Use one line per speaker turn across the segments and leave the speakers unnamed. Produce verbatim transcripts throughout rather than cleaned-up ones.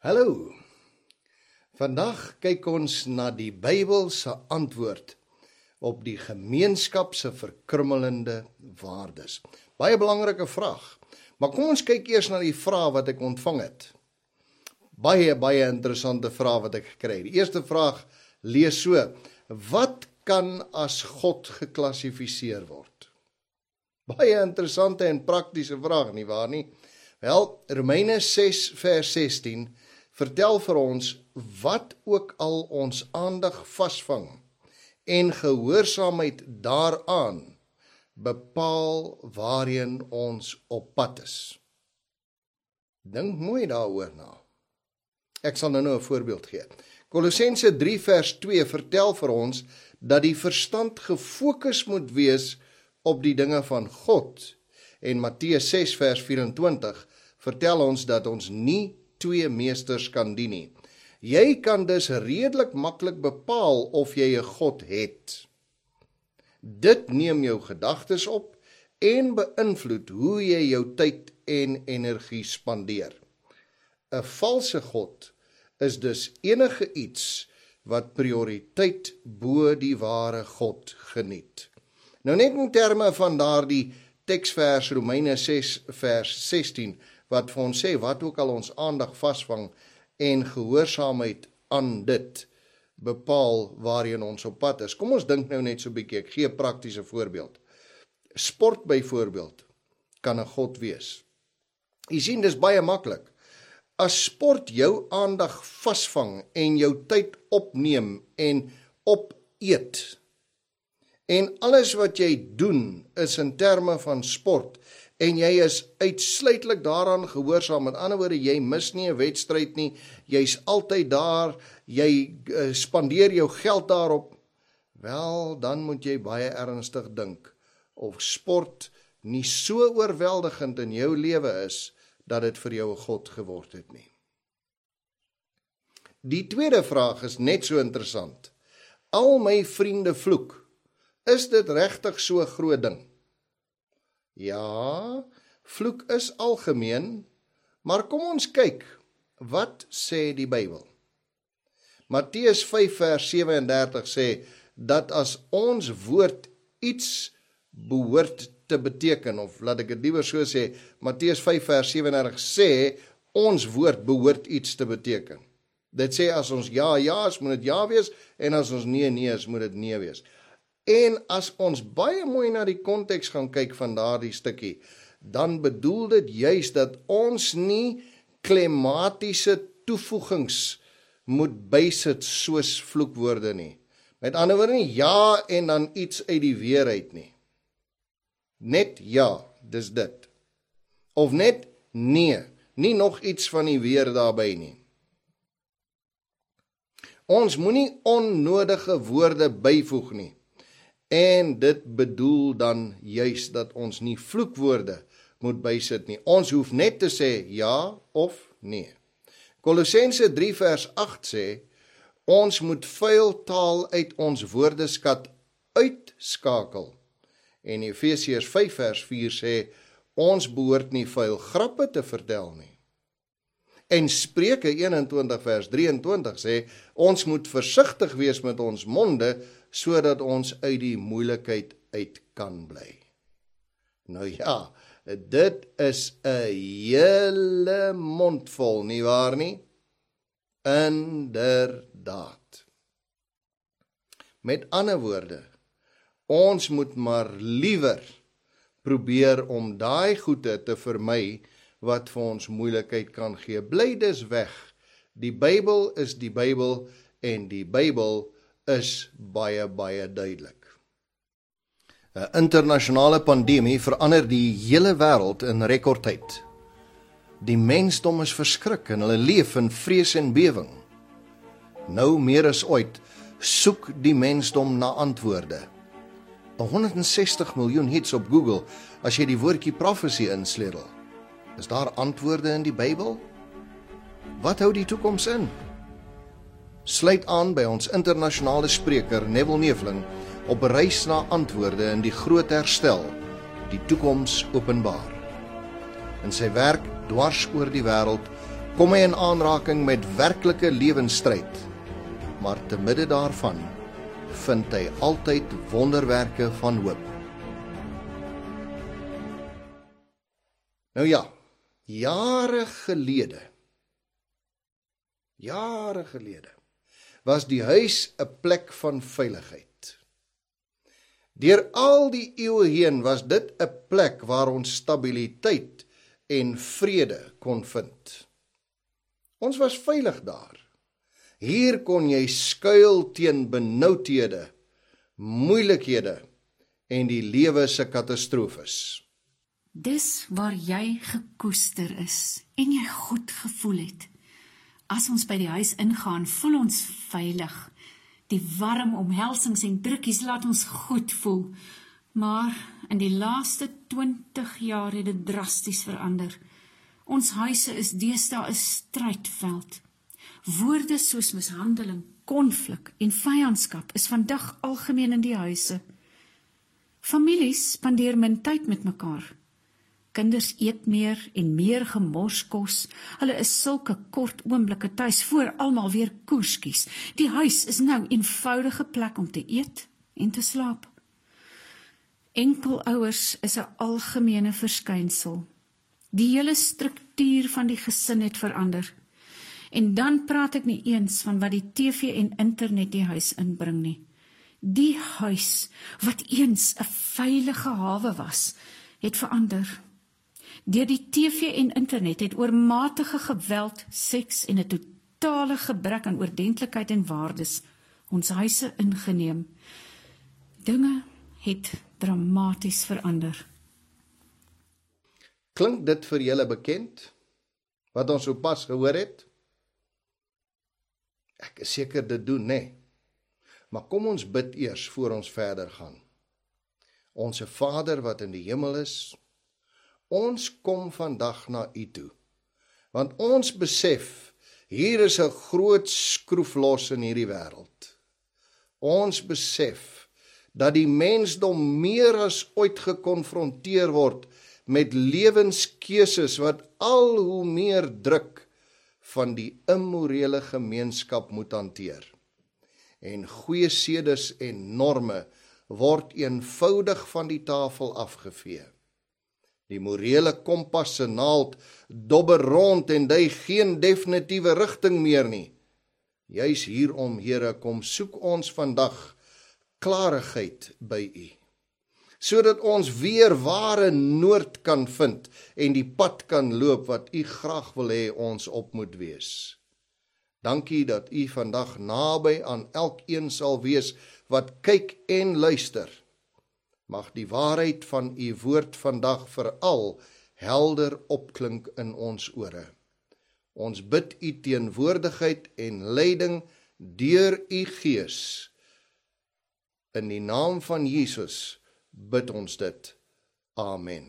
Hallo, vandag kyk ons na die Bybel se antwoord op die gemeenskap se verkrummelende waardes. Baie belangrike vraag, maar kom ons kyk eers na die vraag wat ek ontvang het. Baie, baie interessante vraag wat ek gekry het. Die eerste vraag lees so: wat kan as God geklassifiseer word? Baie interessante en praktiese vraag, nie waar nie? Wel, Romeine ses vers sestien vertel vir ons wat ook al ons aandag vasvang en gehoorsaamheid daaraan bepaal waarheen ons op pad is. Dink mooi daaroor na. Ek sal nou nou 'n voorbeeld gee. Kolossense drie vers twee vertel vir ons dat die verstand gefokus moet wees op die dinge van God. En Matteus ses vers vyf-en-twintig vertel ons dat ons nie twee meesters kan dien nie. Jy kan dus redelik maklik bepaal of jy 'n God het. Dit neem jou gedagtes op en beïnvloed hoe jy jou tyd en energie spandeer. 'n Valse God is dus enige iets wat prioriteit bo die ware God geniet. Nou net in terme van daardie teksvers Romeine ses vers sestien, wat vir ons sê, wat ook al ons aandag vasvang en gehoorsaamheid aan dit bepaal waarheen ons op pad is. Kom ons dink nou net so 'n bietjie, ek gee 'n praktiese voorbeeld. Sport byvoorbeeld kan 'n God wees. Jy sien, dis baie maklik. As sport jou aandag vasvang en jou tyd opneem en opeet, en alles wat jy doen is in terme van sport, en jy is uitsluitlik daaraan gehoorsaam, met ander woorde, jy mis nie 'n wedstryd nie, jy's altyd daar, jy uh, spandeer jou geld daarop, wel, dan moet jy baie ernstig dink, of sport nie so oorweldigend in jou lewe is, dat dit vir jou 'n God geword het nie. Die tweede vraag is net so interessant. Al my vriende vloek, is dit regtig so 'n groot ding? Ja, vloek is algemeen, maar kom ons kyk, wat sê die Bybel? Matteus vyf vers sewe-en-dertig sê, dat as ons woord iets behoort te beteken, of laat ek dit liewer so sê, Matteus vyf vers sewe-en-dertig sê, ons woord behoort iets te beteken. Dit sê, as ons ja, ja is, moet dit ja wees, en as ons nee, nee is, moet dit nee wees. En as ons baie mooi na die konteks gaan kyk van daardie stukkie, dan bedoel dit juis dat ons nie klematiese toevoegings moet bysit soos vloekwoorde nie. Met ander woorde nie ja en dan iets uit die weer uit nie. Net ja, dis dit. Of net nee, nie nog iets van die weer daarby nie. Ons moenie onnodige woorde byvoeg nie. En dit bedoel dan juis dat ons nie vloekwoorde moet bysit nie. Ons hoef net te sê ja of nee. Kolossense drie vers agt sê, ons moet vuil taal uit ons woordeskat uitskakel. En Efesiërs vyf vers vier sê, ons behoort nie vuil grappe te vertel nie. En Spreuke eenentwintig vers drieëntwintig sê, ons moet versigtig wees met ons monde, sodat ons uit die moeilikheid uit kan bly. Nou ja, dit is 'n hele mondvol, nie waar nie? Inderdaad. Met ander woorde, ons moet maar liewer probeer om daai goede te vermy wat vir ons moeilikheid kan gee. Bly dus weg. Die Bybel is die Bybel en die Bybel is baie, baie duidelik. 'n Internasionale pandemie verander die hele wêreld in rekordtyd. Die mensdom is verskrik en hulle leef in vrees en bewing. Nou meer as ooit soek die mensdom na antwoorde. honderdsestig miljoen hits op Google as jy die woordjie prophecy insleutel. Is daar antwoorde in die Bybel? Wat hou die toekoms in? Sluit aan by ons internasionale spreker Neville Neveling op 'n reis na antwoorde in die groot herstel, die toekoms openbaar. In sy werk dwars oor die wêreld kom hy in aanraking met werklike lewensstryd, maar te midde daarvan vind hy altyd wonderwerke van hoop. Nou ja, jare gelede, jare gelede, was die huis 'n plek van veiligheid. Deur al die eeue heen was dit 'n plek waar ons stabiliteit en vrede kon vind. Ons was veilig daar. Hier kon jy skuil teen benoudhede, moeilikhede en die lewe se katastrofes.
Dis waar jy gekoester is en jy goed gevoel het. As ons by die huis ingaan, voel ons veilig. Die warm omhelsings en drukkies laat ons goed voel. Maar in die laaste twintig jaar het dit drasties verander. Ons huise is deesdae 'n strydveld. Woorde soos mishandeling, konflik en vyandskap is vandag algemeen in die huise. Families spandeer min tyd met mekaar. Kinders eet meer en meer gemorskos. Hulle is sulke kort oomblikke tuis voor almal weer koers kies. Die huis is nou 'n eenvoudige plek om te eet en te slaap. Enkelouers is 'n algemene verskynsel. Die hele struktuur van die gesin het verander. En dan praat ek nie eens van wat die T V en internet die huis inbring nie. Die huis, wat eens 'n veilige hawe was, het verander. Deur die T V en internet het oormatige geweld, seks en 'n totale gebrek aan oordentlikheid en waardes ons huise ingeneem. Dinge het dramaties verander.
Klink dit vir julle bekend, wat ons sopas gehoor het? Ek is seker dit doen, nee. Maar kom ons bid eers voor ons verder gaan. Onse Vader wat in die hemel is, ons kom vandag na U toe, want ons besef, hier is 'n groot skroef los in hierdie wêreld. Ons besef, dat die mensdom meer as ooit gekonfronteer word met lewenskeuses wat al hoe meer druk van die immorele gemeenskap moet hanteer. En goeie sedes en norme word eenvoudig van die tafel afgevee. Die morele kompas se naald dobber rond en dui geen definitiewe rigting meer nie. Juis hierom, Here, kom soek ons vandag klarigheid by U, sodat ons weer ware noord kan vind en die pad kan loop wat U graag wil hê ons op moet wees. Dankie dat U vandag naby aan elkeen sal wees wat kyk en luister. Mag die waarheid van U woord vandag veral helder opklink in ons ore. Ons bid U teenwoordigheid en leiding deur U Gees. In die naam van Jesus bid ons dit. Amen.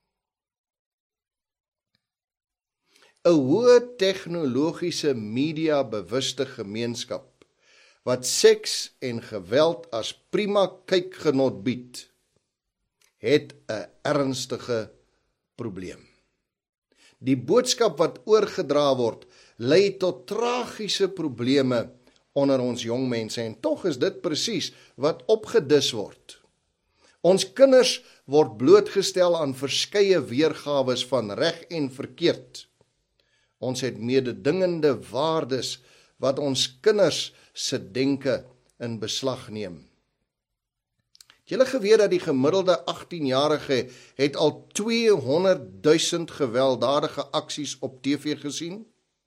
'n Hoë tegnologiese media bewuste gemeenskap wat seks en geweld as prima kykgenot bied, het 'n ernstige probleem. Die boodskap wat oorgedra word, lei tot tragiese probleme onder ons jong mense en tog is dit presies wat opgedis word. Ons kinders word blootgestel aan verskeie weergawes van reg en verkeerd. Ons het mededingende waardes wat ons kinders se denke in beslag neem. Het julle geweet dat die gemiddelde agtien-jarige het al tweehonderdduisend gewelddadige aksies op T V gesien?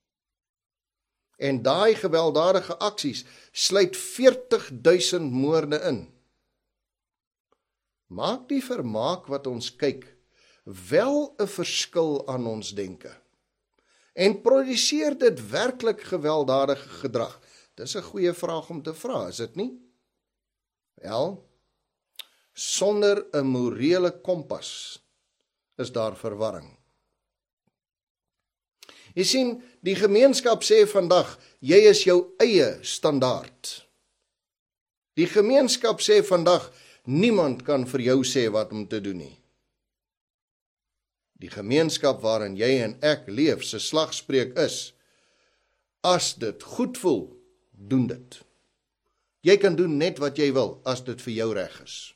En daai gewelddadige aksies sluit veertigduisend moorde in. Maak die vermaak wat ons kyk wel 'n verskil aan ons denke? En produseer dit werklik gewelddadige gedrag? Dis 'n goeie vraag om te vra, is dit nie? Wel, sonder 'n morele kompas is daar verwarring. Jy sien, die gemeenskap sê vandag, jy is jou eie standaard. Die gemeenskap sê vandag, niemand kan vir jou sê wat om te doen nie. Die gemeenskap waarin jy en ek leef, se slagspreuk is, as dit goed voel, doen dit. Jy kan doen net wat jy wil, as dit vir jou reg is.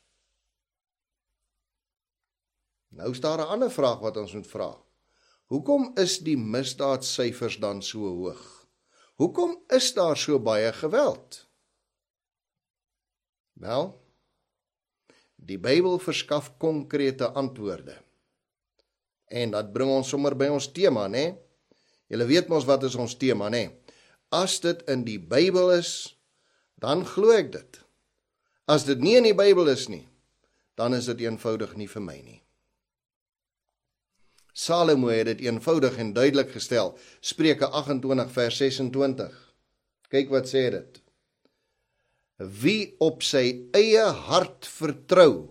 Nou is daar 'n ander vraag wat ons moet vra. Hoekom is die misdaadsyfers dan so hoog? Hoekom is daar so baie geweld? Wel, die Bybel verskaf konkrete antwoorde. En dat bring ons sommer by ons tema, né? Julle weet mos wat is ons tema, né? As dit in die Bybel is, dan glo ek dit. As dit nie in die Bybel is nie, dan is dit eenvoudig nie vir my nie. Salomo het dit eenvoudig en duidelik gestel. Spreuke agt-en-twintig vers ses-en-twintig. Kyk wat sê dit. Wie op sy eie hart vertrou,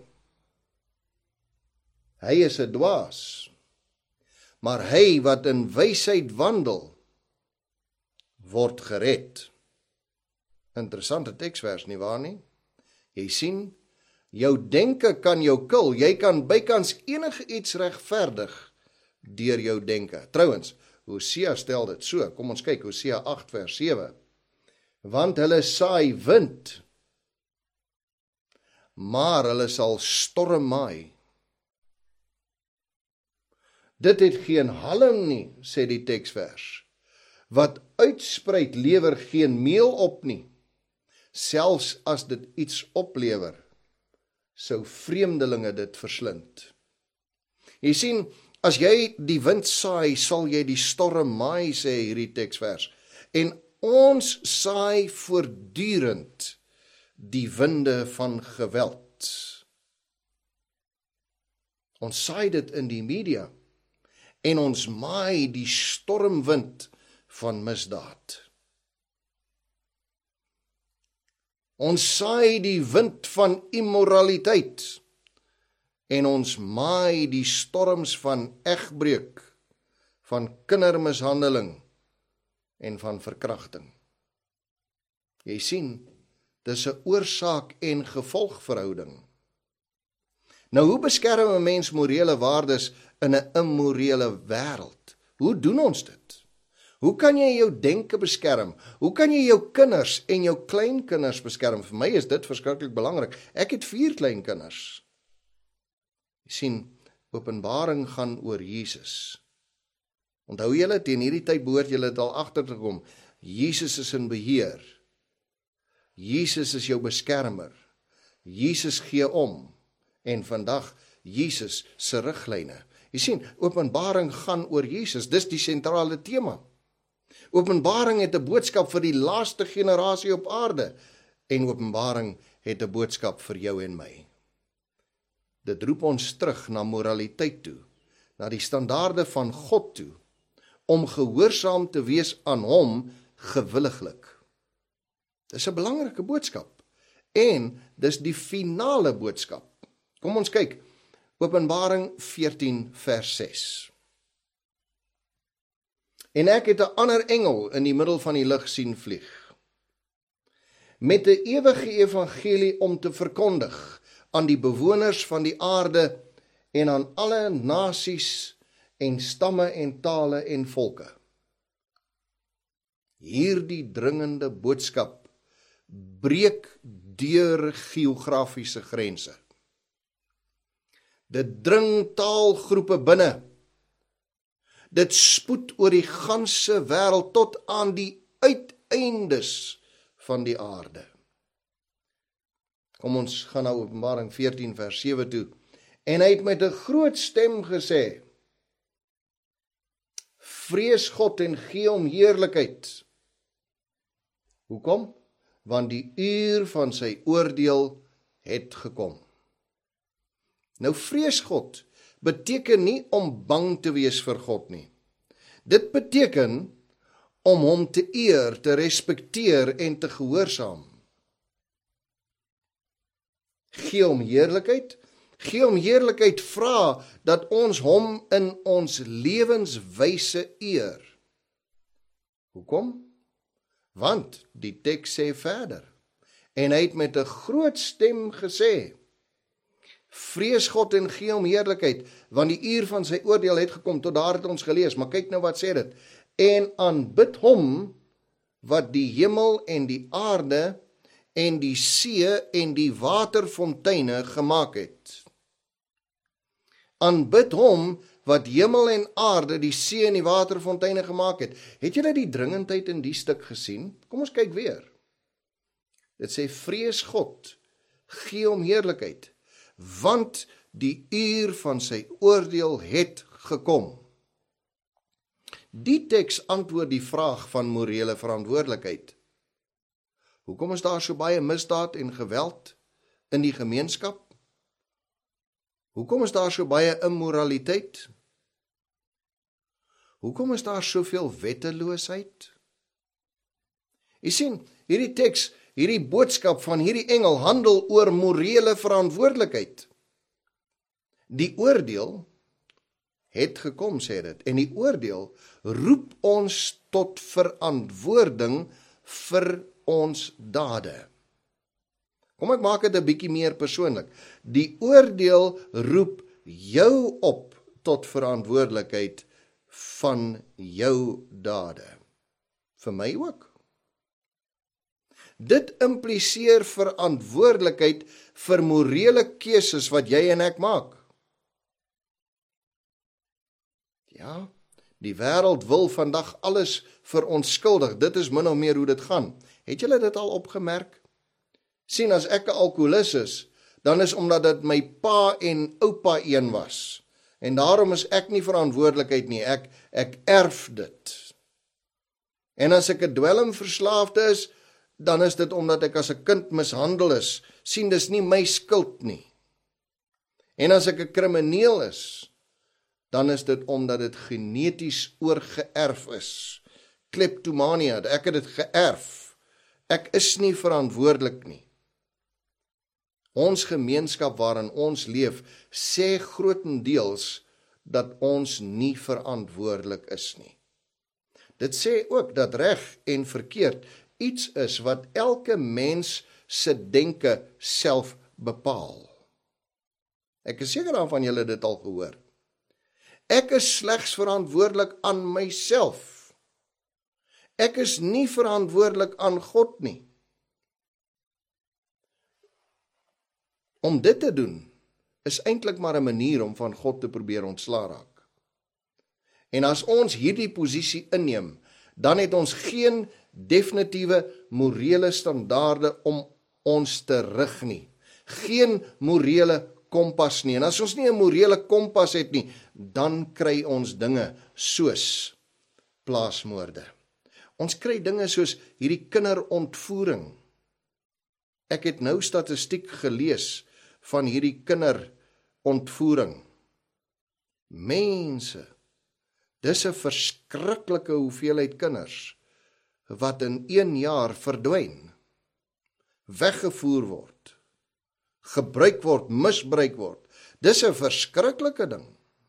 hy is 'n dwaas. Maar hy wat in wysheid wandel, word gered. Interessante teksvers, nie waar nie? Jy sien, jou denke kan jou kil. Jy kan bykans enige iets regverdig deur jou denke. Trouwens, Hosea stel dit so. Kom ons kyk, Hosea agt vers sewe. Want hulle saai wind, maar hulle sal storm maai. Dit het geen halm nie, sê die teksvers. Wat uitspruit lewer geen meel op nie. Selfs as dit iets oplewer, sou vreemdelinge dit verslind. Jy sien, as jy die wind saai, sal jy die storm maai, sê hierdie teksvers. En ons saai voortdurend die winde van geweld. Ons saai dit in die media en ons maai die stormwind van misdaad. Ons saai die wind van immoraliteit en ons maai die storms van egbreuk, van kindermishandeling en van verkrachting. Jy sien, dis 'n oorsaak en gevolgverhouding. Nou, hoe beskerm 'n mens morele waardes in 'n immorele wêreld? Hoe doen ons dit? Hoe kan jy jou denke beskerm? Hoe kan jy jou kinders en jou kleinkinders beskerm? Vir my is dit verskriklik belangrik. Ek het vier kleinkinders. Jy sien, Openbaring gaan oor Jesus. Onthou julle, teen hierdie tyd behoort julle dit al agter te kom. Jesus is in beheer. Jesus is jou beskermer. Jesus gee om. En vandag Jesus se riglyne. Jy sien, Openbaring gaan oor Jesus. Dis die sentrale tema. Openbaring het 'n boodskap vir die laaste generasie op aarde. En Openbaring het 'n boodskap vir jou en my. Dit roep ons terug na moraliteit toe, na die standaarde van God toe, om gehoorsaam te wees aan hom gewilliglik. Dis 'n belangrike boodskap. En dis die finale boodskap. Kom ons kyk, Openbaring veertien vers ses. En ek het 'n ander engel in die middel van die lug sien vlieg, met 'n ewige evangelie om te verkondig aan die bewoners van die aarde en aan alle nasies en stamme en tale en volke. Hierdie dringende boodskap breek deur geografiese grense. Dit dring taalgroepe binne. Dit spoed oor die ganse wêreld tot aan die uiteindes van die aarde. Kom ons gaan na Openbaring veertien vers sewe toe. En hy het met 'n groot stem gesê: Vrees God en gee hom heerlikheid. Hoekom? Want die uur van sy oordeel het gekom. Nou, vrees God beteken nie om bang te wees vir God nie. Dit beteken om hom te eer, te respekteer en te gehoorsaam. Gee hom heerlikheid. Gee hom heerlikheid vra dat ons hom in ons lewenswyse eer. Hoekom? Want die teks sê verder. En hy het met 'n groot stem gesê: Vrees God en gee hom heerlikheid, want die uur van sy oordeel het gekom. Tot daar het ons gelees, maar kyk nou wat sê dit. En aanbid hom wat die hemel en die aarde en die see en die waterfonteine gemaak het. Aanbid hom wat hemel en aarde, die see en die waterfonteine gemaak het. Het julle die dringendheid in die stuk gesien? Kom ons kyk weer. Dit sê, vrees God, gee hom heerlikheid, want die uur van sy oordeel het gekom. Die teks antwoord die vraag van morele verantwoordelikheid. Hoekom is daar so baie misdaad en geweld in die gemeenskap? Hoekom is daar so baie immoraliteit? Hoekom is daar soveel wetteloosheid? Jy sien, hierdie teks, hierdie boodskap van hierdie engel handel oor morele verantwoordelikheid. Die oordeel het gekom, sê dit, en die oordeel roep ons tot verantwoording vir ons dade. Kom ek maak dit 'n bietjie meer persoonlik. Die oordeel roep jou op tot verantwoordelikheid van jou dade. Vir my ook. Dit impliseer verantwoordelikheid vir morele keuses wat jy en ek maak. Ja, die wêreld wil vandag alles verontskuldig. Dit is min of meer hoe dit gaan. Het julle dit al opgemerk? Sien, as ek 'n alkoholist is, dan is omdat dit my pa en oupa een was. En daarom is ek nie verantwoordelikheid nie, ek, ek erf dit. En as ek 'n dwelmverslaafde is, dan is dit omdat ek as 'n kind mishandel is. Sien, dis nie my skuld nie. En as ek 'n krimineel is, dan is dit omdat dit geneties oorgeerf is. Kleptomania, ek het dit geërf. Ek is nie verantwoordelik nie. Ons gemeenskap waarin ons leef, sê grootendeels dat ons nie verantwoordelik is nie. Dit sê ook dat reg en verkeerd iets is wat elke mens se denke self bepaal. Ek is seker daarvan julle het dit al gehoor. Ek is slegs verantwoordelik aan myself. Ek is nie verantwoordelik aan God nie. Om dit te doen, is eintlik maar 'n manier om van God te probeer ontslaa raak. En as ons hierdie posisie inneem, dan het ons geen definitiewe morele standaarde om ons te rig nie. Geen morele kompas nie. En as ons nie 'n morele kompas het nie, dan kry ons dinge soos plaasmoorde. Ons kry dinge soos hierdie kinderontvoering. Ek het nou statistiek gelees van hierdie kinderontvoering. Mense, dis 'n verskriklike hoeveelheid kinders wat in een jaar verdwyn, weggevoer word, gebruik word, misbruik word. Dis 'n verskriklike ding.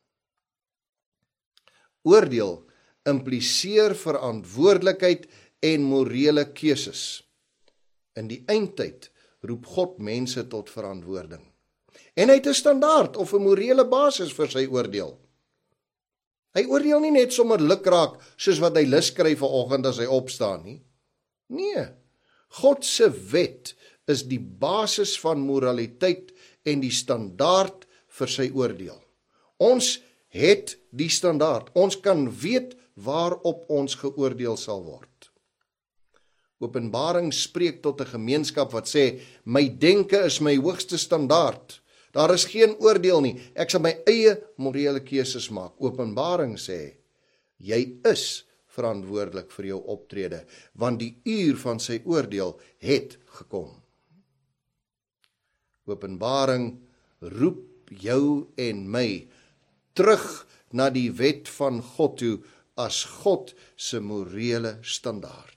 Oordeel impliseer verantwoordelikheid en morele keuses. In die eindtyd roep God mense tot verantwoording. En hy het 'n standaard of 'n morele basis vir sy oordeel. Hy oordeel nie net sommer lukraak soos wat hy lus kry vanoggend as hy opstaan nie. Nee, God se wet is die basis van moraliteit en die standaard vir sy oordeel. Ons het die standaard. Ons kan weet waarop ons geoordeel sal word. Openbaring spreek tot 'n gemeenskap wat sê, my denke is my hoogste standaard. Daar is geen oordeel nie. Ek sal my eie morele keuses maak. Openbaring sê, jy is verantwoordelik vir jou optrede, want die uur van sy oordeel het gekom. Openbaring roep jou en my terug na die wet van God toe as God se morele standaard.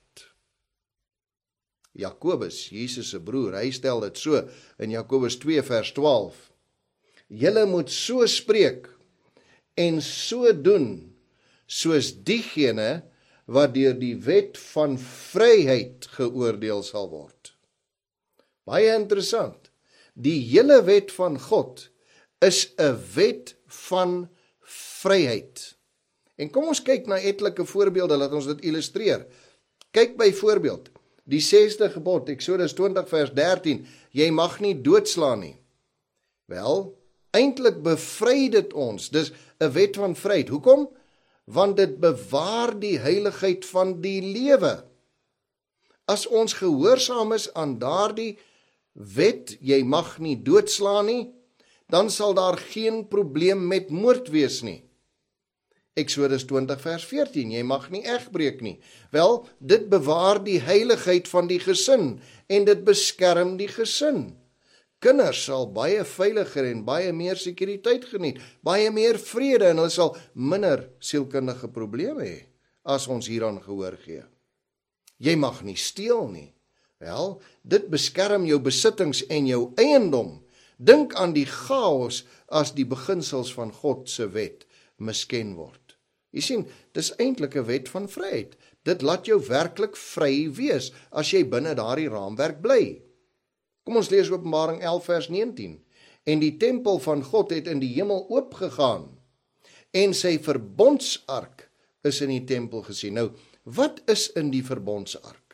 Jakobus, Jesus se broer, hy stel dit so in Jakobus twee vers twaalf. Julle moet so spreek en so doen soos diegene wat deur die wet van vryheid geoordeel sal word. Baie interessant. Die hele wet van God is 'n wet van vryheid. En kom ons kyk na etlike voorbeelde, laat ons dit illustreer. Kyk byvoorbeeld, die sesde gebod, Eksodus twintig vers dertien, jy mag nie doodslaan nie. Wel, eintlik bevry dit ons, dis 'n wet van vryheid. Hoekom? Want dit bewaar die heiligheid van die lewe. As ons gehoorsaam is aan daardie wet, jy mag nie doodslaan nie, dan sal daar geen probleem met moord wees nie. Eksodus twintig vers veertien, jy mag nie egbreek nie. Wel, dit bewaar die heiligheid van die gesin en dit beskerm die gesin. Kinders sal baie veiliger en baie meer sekuriteit geniet, baie meer vrede en hulle sal minder sielkundige probleme hê as ons hieraan gehoor gee. Jy mag nie steel nie. Wel, dit beskerm jou besittings en jou eiendom. Dink aan die chaos as die beginsels van God se wet misken word. Jy sien, dis eintlik 'n wet van vryheid. Dit laat jou werklik vry wees as jy binne daardie raamwerk bly. Kom ons lees Openbaring elf vers negentien. En die tempel van God het in die hemel oopgegaan en sy verbondsark is in die tempel gesien. Nou, wat is in die verbondsark?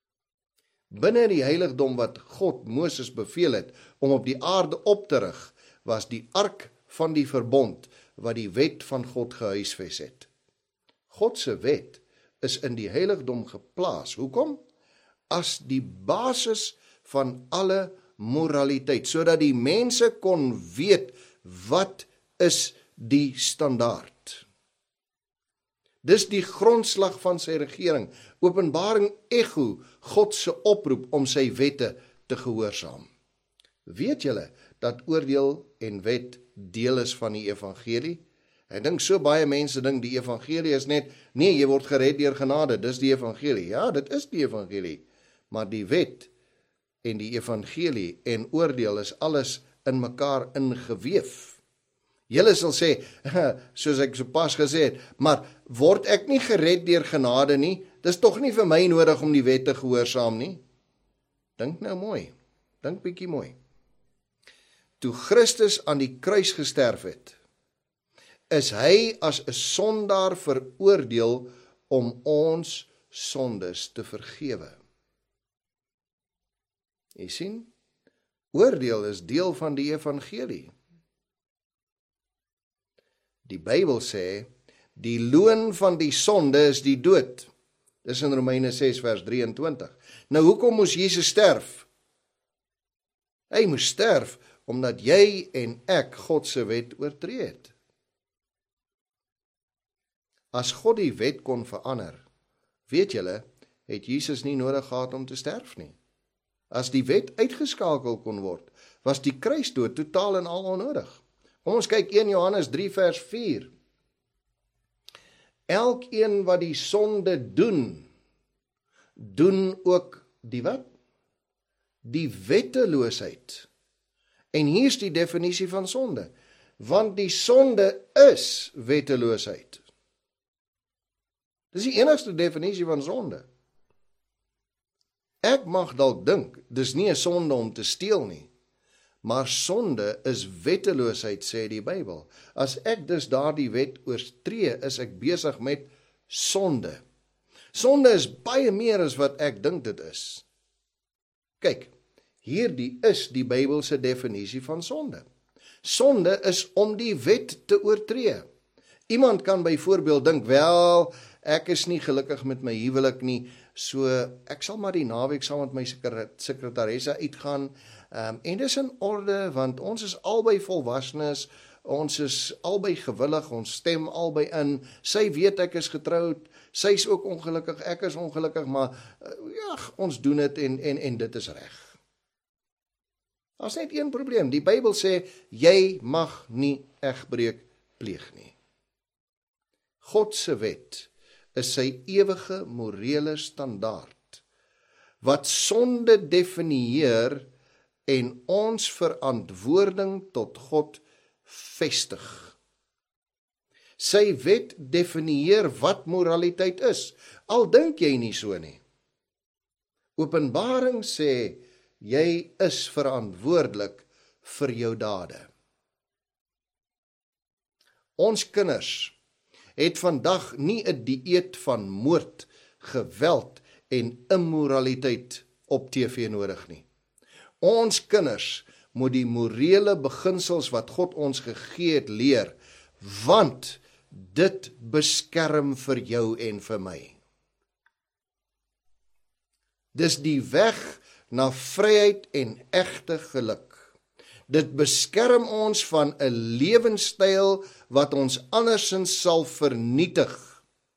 Binne die heiligdom wat God Moses beveel het om op die aarde op te rig, was die ark van die verbond wat die wet van God gehuisves het. God se wet is in die heiligdom geplaas. Hoekom? As die basis van alle moraliteit, sodat die mense kon weet wat is die standaard. Dis die grondslag van sy regering. Openbaring ego God se oproep om sy wette te gehoorsaam. Weet julle dat oordeel en wet deel is van die evangelie? Ek dink so baie mense dink die evangelie is net, nee, jy word gered deur genade, dis die evangelie. Ja, dit is die evangelie, maar die wet en die evangelie en oordeel is alles in mekaar ingeweef. Julle sal sê, soos ek sopas gesê het, maar word ek nie gered deur genade nie? Dis tog nie vir my nodig om die wet te gehoorsaam nie? Dink nou mooi, dink bietjie mooi. Toe Christus aan die kruis gesterf het, is hy as 'n sondaar veroordeel om ons sondes te vergewe. Jy sien, oordeel is deel van die evangelie. Die Bybel sê, die loon van die sonde is die dood. Dis in Romeine ses vers drieëntwintig. Nou hoekom moes Jesus sterf? Hy moes sterf omdat jy en ek God se wet oortree het. As God die wet kon verander, weet julle, het Jesus nie nodig gehad om te sterf nie. As die wet uitgeskakel kon word, was die kruisdood totaal en al onnodig. Kom ons kyk eerste Johannes drie vers vier. Elkeen wat die sonde doen, doen ook die wat? Die wetteloosheid. En hier is die definisie van sonde. Want die sonde is wetteloosheid. Dis die enigste definisie van sonde. Ek mag dalk dink, dis nie 'n sonde om te steel nie. Maar sonde is wetteloosheid, sê die Bybel. As ek dus daardie wet oortree, is ek besig met sonde. Sonde is baie meer as wat ek dink dit is. Kyk, hierdie is die Bybelse definisie van sonde. Sonde is om die wet te oortree. Iemand kan byvoorbeeld dink, wel, ek is nie gelukkig met my huwelik nie, so ek sal maar die naweek saam met my sekretaresse uitgaan, um, en dis in orde, want ons is albei volwassenes, ons is albei gewillig, ons stem albei in, sy weet ek is getroud, sy is ook ongelukkig, ek is ongelukkig, maar uh, ja, ons doen dit en, en, en dit is reg. Daar's net een probleem, die Bybel sê, jy mag nie egbreek pleeg nie. God se wet is sy ewige morele standaard, wat sonde definieer en ons verantwoording tot God vestig. Sy wet definieer wat moraliteit is, al dink jy nie so nie. Openbaring sê, jy is verantwoordelik vir jou dade. Ons kinders het vandag nie 'n dieet van moord, geweld en immoraliteit op T V nodig nie. Ons kinders moet die morele beginsels wat God ons gegee het leer, want dit beskerm vir jou en vir my. Dis die weg na vryheid en egte geluk. Dit beskerm ons van 'n lewenstyl wat ons andersins sal vernietig.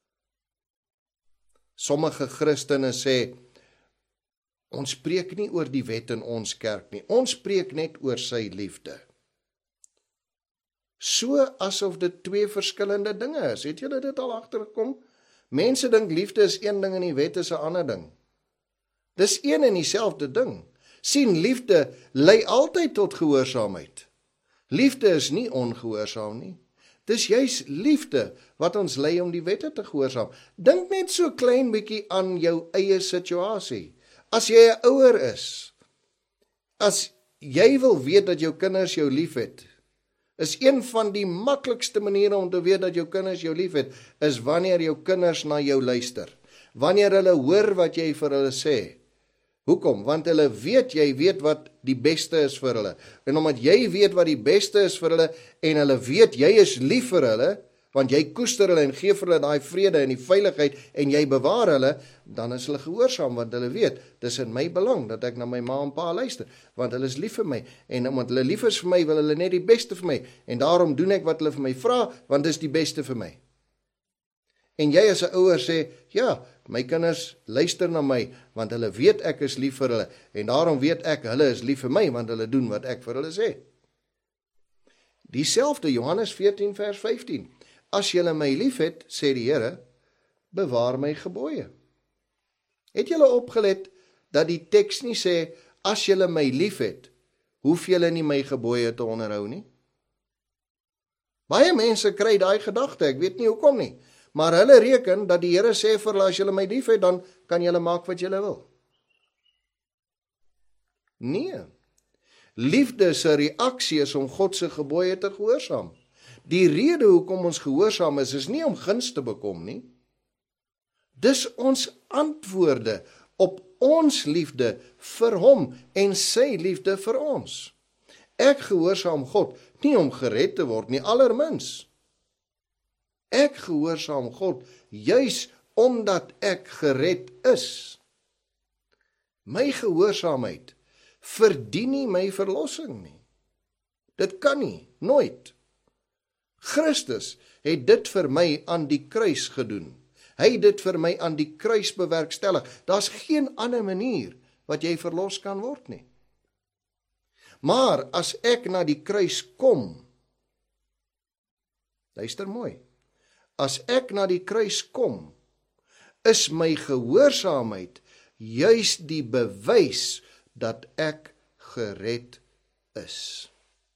Sommige Christene sê, ons spreek nie oor die wet in ons kerk nie, ons spreek net oor sy liefde. So asof dit twee verskillende dinge is. Het julle dit al agtergekom? Mense dink liefde is een ding en die wet is 'n ander ding. Dis een en dieselfde ding. Sien, liefde lei altyd tot gehoorsaamheid. Liefde is nie ongehoorsaam nie. Dis juis liefde wat ons lei om die wette te gehoorsaam. Dink net so klein bietjie aan jou eie situasie. As jy 'n ouer is, as jy wil weet dat jou kinders jou liefhet, is een van die maklikste maniere om te weet dat jou kinders jou liefhet, is wanneer jou kinders na jou luister. Wanneer hulle hoor wat jy vir hulle sê. Hoekom? Want hulle weet, jy weet wat die beste is vir hulle. En omdat jy weet wat die beste is vir hulle, en hulle weet, jy is lief vir hulle, want jy koester hulle en gee vir hulle daai vrede en die veiligheid, en jy bewaar hulle, dan is hulle gehoorsaam, want hulle weet, dis in my belang, dat ek na my ma en pa luister, want hulle is lief vir my, en omdat hulle lief is vir my, wil hulle net die beste vir my, en daarom doen ek wat hulle vir my vra, want dis die beste vir my. En jy as 'n ouer sê, ja, my kinders luister na my, want hulle weet ek is lief vir hulle, en daarom weet ek, hulle is lief vir my, want hulle doen wat ek vir hulle sê. Dieselfde, Johannes veertien vers vyftien. As julle my liefhet, sê die Here, bewaar my gebooie. Het julle opgelet, dat die teks nie sê, as julle my liefhet, hoef julle nie my gebooie te onderhou nie? Baie mense kry daai gedagte, ek weet nie hoekom nie, maar hulle reken dat die Here sê vir hulle, as julle my liefhet, dan kan julle maak wat julle wil. Nee. Liefde se reaksie is om God se gebooie te gehoorsaam. Die rede hoekom ons gehoorsaam is, is nie om guns te bekom nie. Dis ons antwoorde op ons liefde vir hom en sy liefde vir ons. Ek gehoorsaam God, nie om gered te word nie, allermins. Ek gehoorsaam God, juis omdat ek gered is. My gehoorsaamheid verdien nie my verlossing nie. Dit kan nie, nooit. Christus het dit vir my aan die kruis gedoen. Hy het dit vir my aan die kruis bewerkstellig. Daar's geen ander manier wat jy verlos kan word nie. Maar as ek na die kruis kom, luister mooi, as ek na die kruis kom, is my gehoorsaamheid juis die bewys dat ek gered is.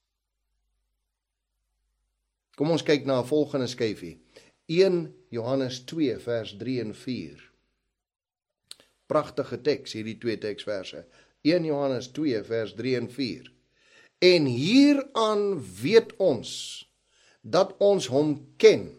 Kom ons kyk na 'n volgende skyfie. een Johannes twee vers drie en vier. Pragtige teks, hierdie twee teksverse. een Johannes twee vers drie en vier. En hieraan weet ons dat ons hom ken.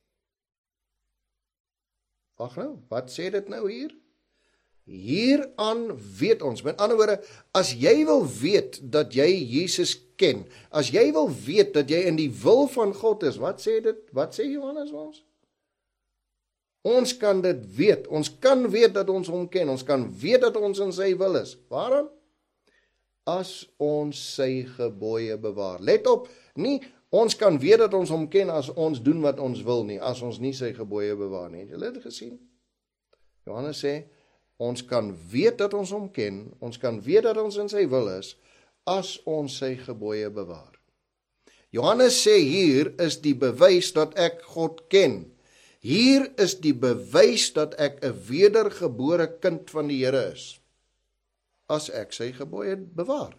Wag nou, wat sê dit nou hier? Hieraan weet ons. Met ander woorde, as jy wil weet dat jy Jesus ken, as jy wil weet dat jy in die wil van God is, wat sê dit? Wat sê Johannes ons? Ons kan dit weet. Ons kan weet dat ons hom ken. Ons kan weet dat ons in sy wil is. Waarom? As ons sy gebooie bewaar. Let op, nie ons kan weet dat ons hom ken as ons doen wat ons wil nie, as ons nie sy gebooie bewaar nie. Het julle dit gesien? Johannes sê, ons kan weet dat ons hom ken, ons kan weet dat ons in sy wil is, as ons sy gebooie bewaar. Johannes sê hier is die bewys dat ek God ken. Hier is die bewys dat ek 'n wedergebore kind van die Here is, as ek sy gebooie bewaar.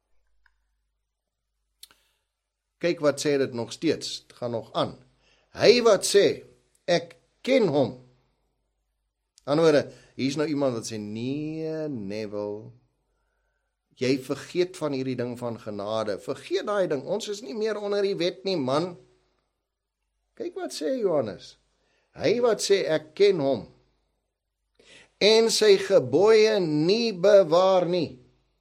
Kyk wat sê dit nog steeds, het gaan nog aan. Hy wat sê, ek ken hom. Anderwoorde, hier is nou iemand wat sê, nee, Neville, jy vergeet van hierdie ding van genade, vergeet daai ding, ons is nie meer onder die wet nie, man. Kyk wat sê Johannes. Hy wat sê ek ken hom en sy gebooie nie bewaar nie,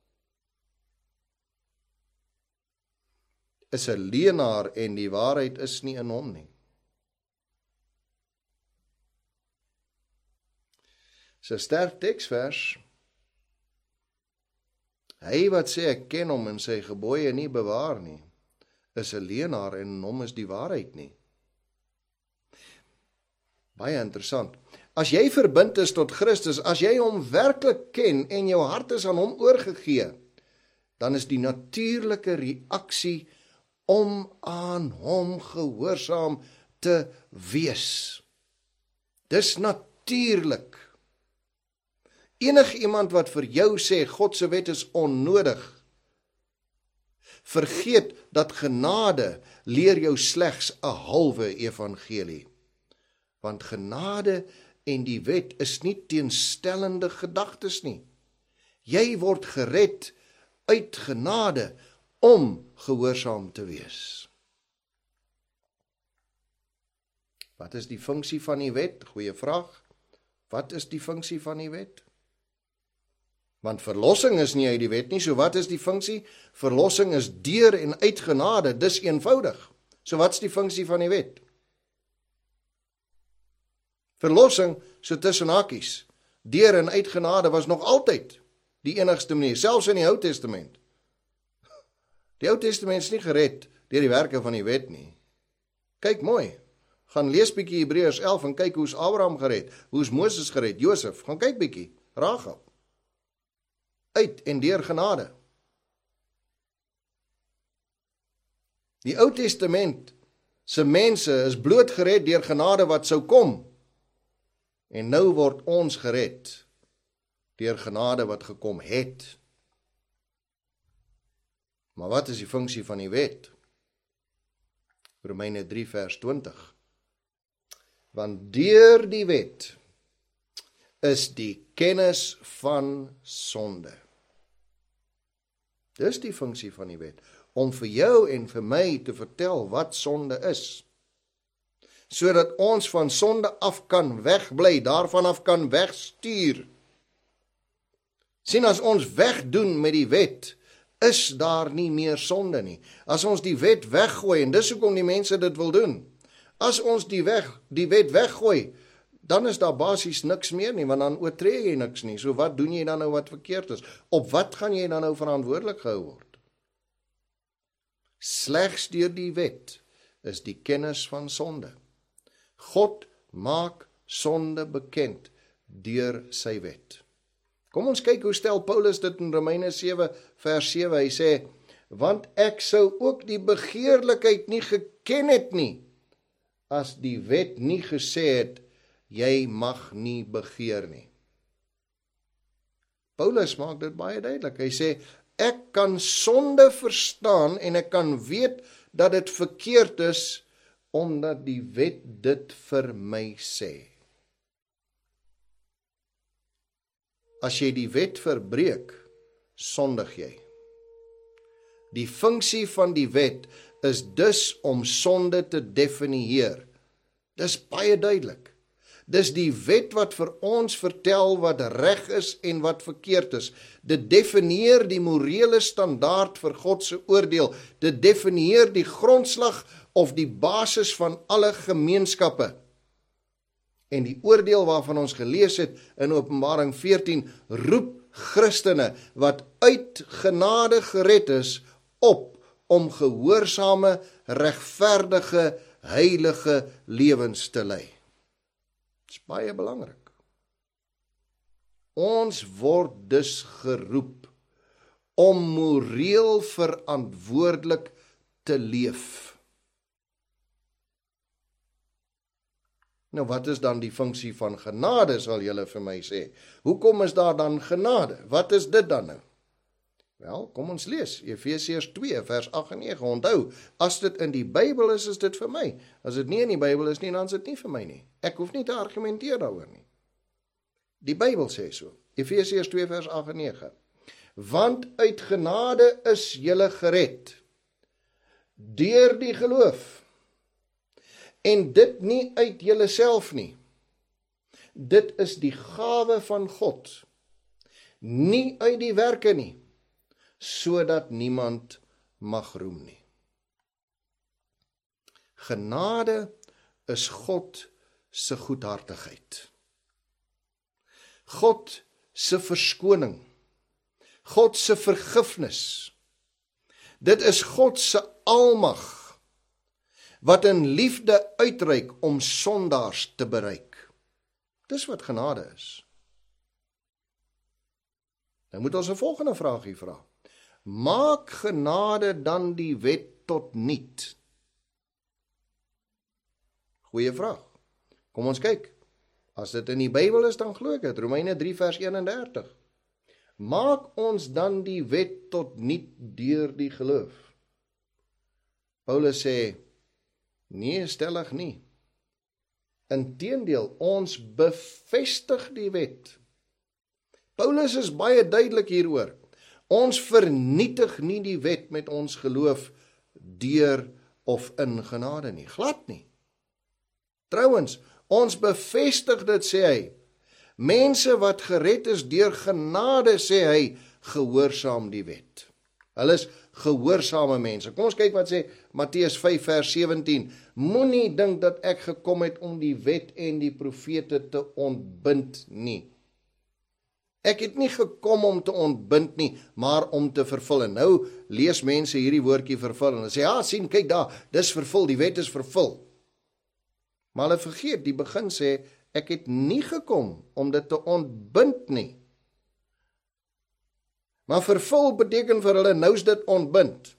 is 'n leienaar en die waarheid is nie in hom nie. Dis 'n sterk teksvers. Hy wat sê ek ken hom en sy gebooie nie bewaar nie, is 'n leienaar en in hom is die waarheid nie. Baie interessant. As jy verbind is tot Christus, as jy hom werklik ken en jou hart is aan hom oorgegee, dan is die natuurlike reaksie om aan hom gehoorsaam te wees. Dis natuurlik. Enige iemand wat vir jou sê God se wet is onnodig, vergeet dat genade leer jou slegs 'n halwe evangelie. Want genade en die wet is nie teenstellende gedagtes nie. Jy word gered uit genade om gehoorsaam te wees. Wat is die funksie van die wet? Goeie vraag. Wat is die funksie van die wet? Want verlossing is nie uit die wet nie, so wat is die funksie? Verlossing is deur en uit genade, dis eenvoudig. So wat is die funksie van die wet? Verlossing, so tussen hakies, deur en uit genade was nog altyd die enigste manier, selfs in die Ou Testament. Die Ou Testament is nie gered deur die werke van die wet nie. Kyk mooi, gaan lees bietjie Hebreërs elf en kyk hoe's Abraham gered, hoe's Moses gered, Josef, gaan kyk bietjie, Rahab. Uit en deur genade. Die Ou Testament se mense is bloot gered deur genade wat sou kom. En nou word ons gered deur genade wat gekom het. Maar wat is die funksie van die wet? Romeine drie vers twintig. Want deur die wet is die kennis van sonde. Dis die funksie van die wet, om vir jou en vir my te vertel wat sonde is, sodat ons van sonde af kan wegbly, daarvan af kan wegstuur. Sien, as ons wegdoen met die wet, is daar nie meer sonde nie. As ons die wet weggooi, en dis hoekom die mense dit wil doen, as ons die, weg, die wet weggooi, dan is daar basies niks meer nie, want dan oortree jy niks nie. So wat doen jy dan nou wat verkeerd is? Op wat gaan jy dan nou verantwoordelik gehou word? Slegs deur die wet is die kennis van sonde. God maak sonde bekend deur sy wet. Kom ons kyk hoe stel Paulus dit in Romeine sewe vers sewe. Hy sê, want ek sou ook die begeerlikheid nie geken het nie, as die wet nie gesê het, jy mag nie begeer nie. Paulus maak dit baie duidelik. Hy sê, ek kan sonde verstaan en ek kan weet dat dit verkeerd is, omdat die wet dit vir my sê. As jy die wet verbreek, sondig jy. Die funksie van die wet is dus om sonde te definieer. Dis baie duidelik. Dis die wet wat vir ons vertel wat reg is en wat verkeerd is. Dit definieer die morele standaard vir God se oordeel. Dit definieer die grondslag of die basis van alle gemeenskappe. En die oordeel waarvan ons gelees het in Openbaring veertien, roep Christene wat uit genade gered is op om gehoorsame, regverdige, heilige lewens te lei. Dit is baie belangrik. Ons word dus geroep om moreel verantwoordelik te leef. Nou wat is dan die funksie van genade, sal julle vir my sê? Hoekom is daar dan genade? Wat is dit dan nou? Wel, kom ons lees, Efesiërs twee vers agt en nege, onthou, as dit in die Bybel is, is dit vir my. As dit nie in die Bybel is nie, dan is dit nie vir my nie. Ek hoef nie te argumenteer daaroor nie. Die Bybel sê so, Efesiërs twee vers agt en nege, want uit genade is julle gered, deur die geloof, En dit nie uit julleself nie. Dit is die gawe van God, nie uit die werke nie, sodat niemand mag roem nie. Genade is God se goedhartigheid. God se verskoning. God se vergifnis. Dit is God se almag wat in liefde uitreik om sondaars te bereik. Dis wat genade is. Nou moet ons 'n volgende vraagie vra. Maak genade dan die wet tot niet? Goeie vraag. Kom ons kyk. As dit in die Bybel is, dan glo ek dit. Romeine drie vers eenendertig. Maak ons dan die wet tot niet deur die geloof? Paulus sê, nee, stellig nie. Inteendeel, ons bevestig die wet. Paulus is baie duidelik hieroor. Ons vernietig nie die wet met ons geloof deur of in genade nie. Glad nie. Trouwens, ons bevestig dit, sê hy. Mense wat gered is deur genade, sê hy, gehoorsaam die wet. Hulle is gehoorsame mense. Kom ons kyk wat sê Matteus vyf vers sewentien. Moenie dink dat ek gekom het om die wet en die profete te ontbind nie. Ek het nie gekom om te ontbind nie, maar om te vervul. En nou lees mense hierdie woordjie vervul en hulle sê, ja, sien, kyk daar, dis vervul, die wet is vervul. Maar hulle vergeet, die begin sê, ek het nie gekom om dit te ontbind nie. Maar vervul beteken vir hulle, nou is dit ontbind.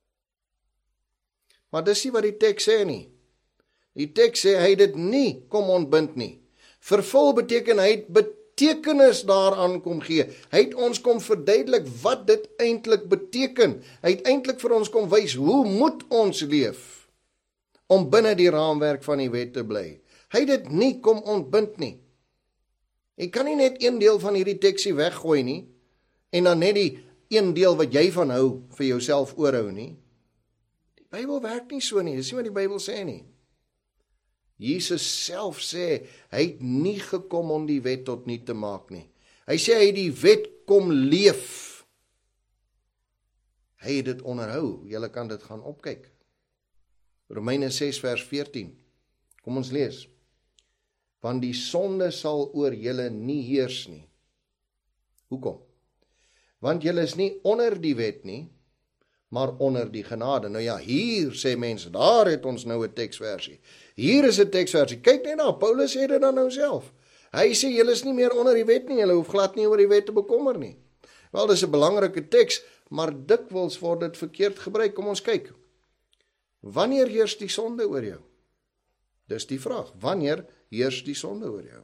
Maar dis nie wat die teks sê nie. Die teks sê, hy het dit nie kom ontbind nie. Vervul beteken, hy het betekenis daaraan kom gee. Hy het ons kom verduidelik wat dit eintlik beteken. Hy het eintlik vir ons kom wys, hoe moet ons leef om binne die raamwerk van die wet te bly. Hy het dit nie kom ontbind nie. Jy kan nie net een deel van hierdie teksie weggooi nie, en dan net die een deel wat jy van hou, vir jouself oorhou nie. Die Bybel werk nie so nie, dis nie wat die Bybel sê nie. Jesus self sê, hy het nie gekom om die wet tot niet te maak nie. Hy sê, hy het die wet kom leef. Hy het dit onderhou, julle kan dit gaan opkyk. Romeine ses vers veertien, kom ons lees. Want die sonde sal oor julle nie heers nie. Hoekom? Want julle is nie onder die wet nie, maar onder die genade. Nou ja, hier sê mense, daar het ons nou 'n teksversie. Hier is 'n teksversie. Kyk net na, Paulus sê dit dan nou self. Hy sê, julle is nie meer onder die wet nie, julle hoef glad nie oor die wet te bekommer nie. Wel, dis 'n belangrike teks, maar dikwels word dit verkeerd gebruik. Kom ons kyk. Wanneer heers die sonde oor jou? Dis die vraag. Wanneer heers die sonde oor jou?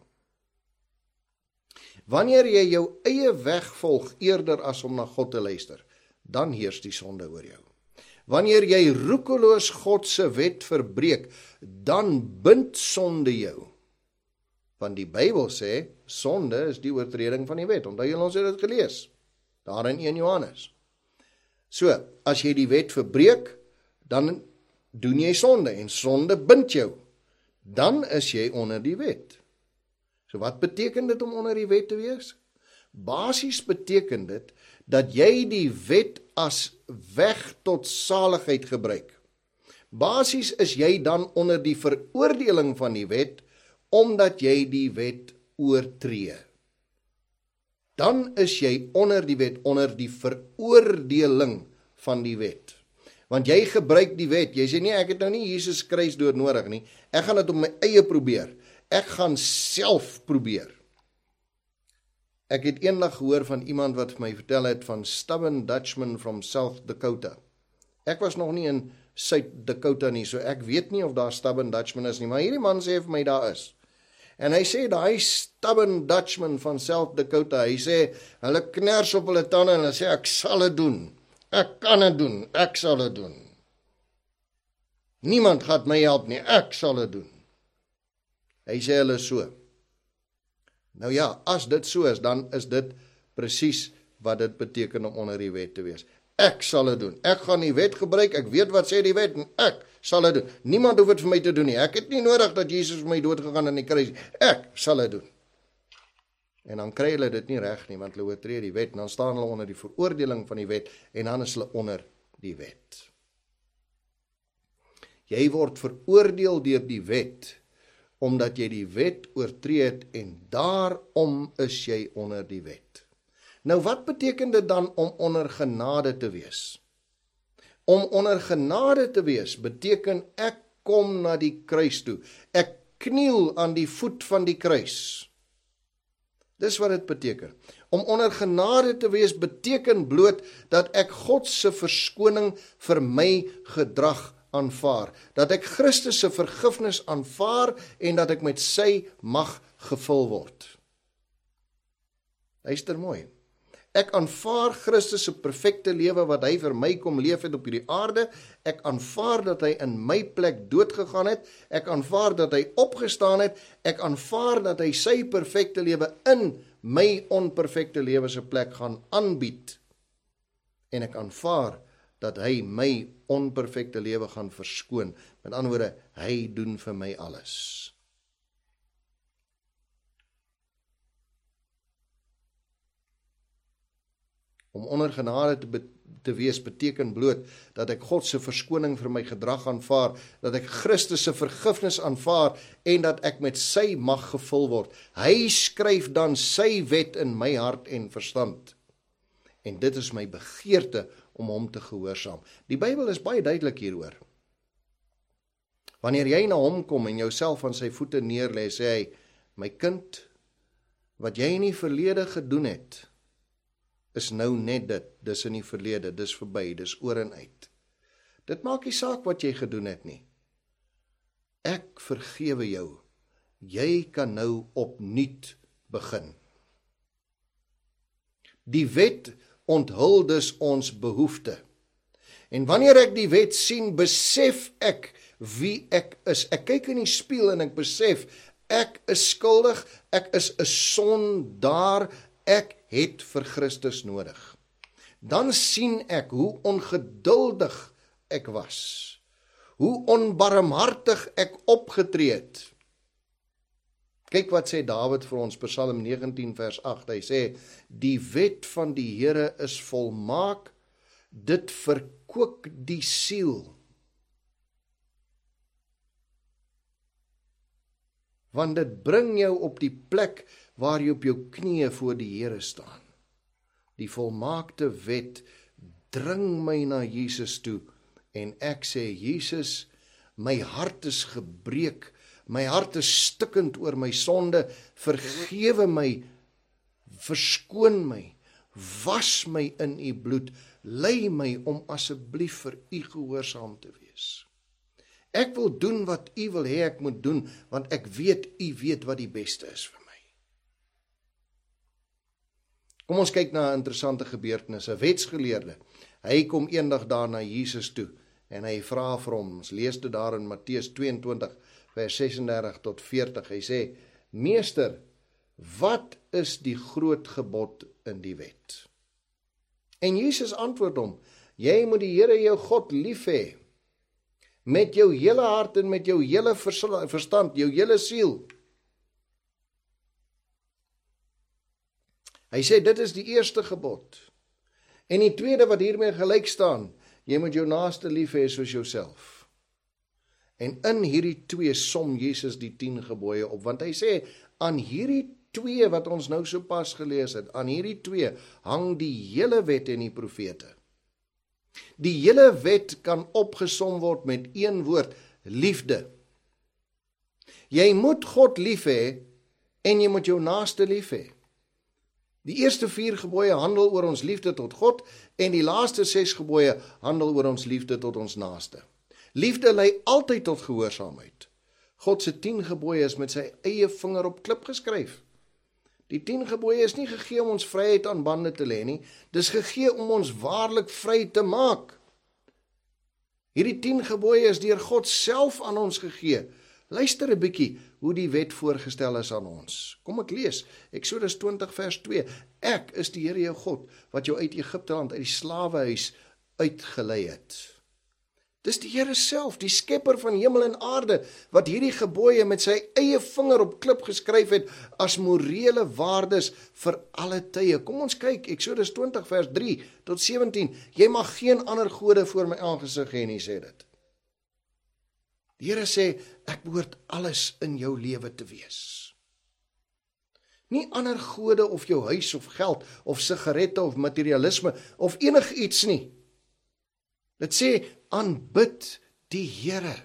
Wanneer jy jou eie weg volg eerder as om na God te luister, dan heers die sonde oor jou. Wanneer jy roekeloos God se wet verbreek, dan bind sonde jou. Want die Bybel sê, sonde is die oortreding van die wet. Onthou julle, ons het dit gelees, daar in een Johannes. So, as jy die wet verbreek, dan doen jy sonde, en sonde bind jou. Dan is jy onder die wet. So wat beteken dit om onder die wet te wees? Basies beteken dit, dat jy die wet as weg tot saligheid gebruik. Basies is jy dan onder die veroordeling van die wet, omdat jy die wet oortree. Dan is jy onder die wet, onder die veroordeling van die wet. Want jy gebruik die wet, jy sê nie, ek het nou nie Jesus Christus dood nodig nie, ek gaan dit op my eie probeer, ek gaan self probeer. Ek het eendag gehoor van iemand wat my vertel het van Stubborn Dutchman from South Dakota. Ek was nog nie in South Dakota nie, so ek weet nie of daar Stubborn Dutchman is nie, maar hierdie man sê vir my daar is. En hy sê, die Stubborn Dutchman van South Dakota, hy sê, hulle kners op hulle tande en hulle sê, ek sal het doen, ek kan het doen, ek sal het doen. Niemand gaat my help nie, ek sal het doen. Hy sê hulle so. Nou ja, as dit so is, dan is dit presies wat dit beteken om onder die wet te wees. Ek sal dit doen. Ek gaan die wet gebruik, ek weet wat sê die wet, en ek sal dit doen. Niemand hoef dit vir my te doen nie. Ek het nie nodig dat Jesus vir my dood gegaan aan die kruis. Ek sal dit doen. En dan kry hulle dit nie reg nie, want hulle oortree die wet, en dan staan hulle onder die veroordeling van die wet, en dan is hulle onder die wet. Jy word veroordeel deur die wet, omdat jy die wet oortree het, en daarom is jy onder die wet. Nou wat beteken dit dan om onder genade te wees? Om onder genade te wees beteken ek kom na die kruis toe. Ek kniel aan die voet van die kruis. Dis wat dit beteken. Om onder genade te wees beteken bloot dat ek God se verskoning vir my gedrag aanvaar. Dat ek Christus se vergifnis aanvaar en dat ek met sy mag gevul word. Luister mooi. Ek aanvaar Christus se perfekte lewe wat hy vir my kom leef het op hierdie aarde. Ek aanvaar dat hy in my plek dood gegaan het. Ek aanvaar dat hy opgestaan het. Ek aanvaar dat hy sy perfekte lewe in my onperfekte lewe se plek gaan aanbied. En ek aanvaar dat hy my onperfekte lewe gaan verskoon. Met ander woorde, hy doen vir my alles. Om onder genade te, be te wees beteken bloot dat ek God se verskoning vir my gedrag aanvaar, dat ek Christus se vergifnis aanvaar en dat ek met sy mag gevul word. Hy skryf dan sy wet in my hart en verstand. En dit is my begeerte om hom te gehoorsaam. Die Bybel is baie duidelik hieroor. Wanneer jy na hom kom en jouself aan sy voete neerlê, sê hy, my kind, wat jy in die verlede gedoen het, is nou net dit, dis in die verlede, dis verby, dis oor en uit. Dit maak nie saak wat jy gedoen het nie. Ek vergewe jou. Jy kan nou opnuut begin. Die wet onthul dus ons behoefte. En wanneer ek die wet sien, besef ek wie ek is. Ek kyk in die spieël en ek besef, ek is skuldig, ek is 'n sondaar, ek het vir Christus nodig. Dan sien ek hoe ongeduldig ek was, hoe onbarmhartig ek opgetree het. Kyk wat sê Dawid vir ons, Psalm negentien vers agt, hy sê, die wet van die Here is volmaak, dit verkoop die siel. Want dit bring jou op die plek waar jy op jou knieë voor die Here staan. Die volmaakte wet dring my na Jesus toe en ek sê, Jesus, my hart is gebreek, my hart is stikkend oor my sonde, vergewe my, verskoon my, was my in u bloed, lei my om asseblief vir u gehoorsaam te wees. Ek wil doen wat u wil hê ek moet doen, want ek weet u weet wat die beste is vir my. Kom ons kyk na 'n interessante gebeurtenis. 'n Wetsgeleerde, hy kom eendag daar na Jesus toe, en hy vra vir hom, ons lees dit daar in Matteus tweeëntwintig, vers sesendertig tot veertig, hy sê, Meester, wat is die groot gebod in die wet? En Jesus antwoord hom, jy moet die Here jou God lief hê, met jou hele hart en met jou hele verstand, jou hele siel. Hy sê, dit is die eerste gebod. En die tweede wat hiermee gelyk staan, jy moet jou naaste lief hê soos jouself. En in hierdie twee som Jesus die tien gebooie op, want hy sê, aan hierdie twee wat ons nou so pas gelees het, aan hierdie twee hang die hele wet en die profete. Die hele wet kan opgesom word met een woord, liefde. Jy moet God lief hê en jy moet jou naaste lief hê. Die eerste vier gebooie handel oor ons liefde tot God en die laaste ses gebooie handel oor ons liefde tot ons naaste. Liefde lei altyd tot gehoorsaamheid. God se tien gebooie is met sy eie vinger op klip geskryf. Die tien gebooie is nie gegee om ons vryheid aan bande te lê nie, dis gegee om ons waarlik vry te maak. Hierdie tien gebooie is deur God self aan ons gegee. Luister 'n bietjie hoe die wet voorgestel is aan ons. Kom ek lees, Eksodus twintig vers twee. Ek is die Here jou God, wat jou uit Egipte land, uit die slawehuis uitgelei het. Dis die Here self, die skepper van hemel en aarde, wat hierdie gebooie met sy eie vinger op klip geskryf het, as morele waardes vir alle tye. Kom ons kyk, Eksodus twintig vers drie tot sewentien. Jy mag geen ander gode voor my aangesig hê nie, sê dit. Die Here sê, ek behoort alles in jou lewe te wees. Nie ander gode of jou huis of geld of sigarette of materialisme of enig iets nie. Dit sê, aanbid die Here.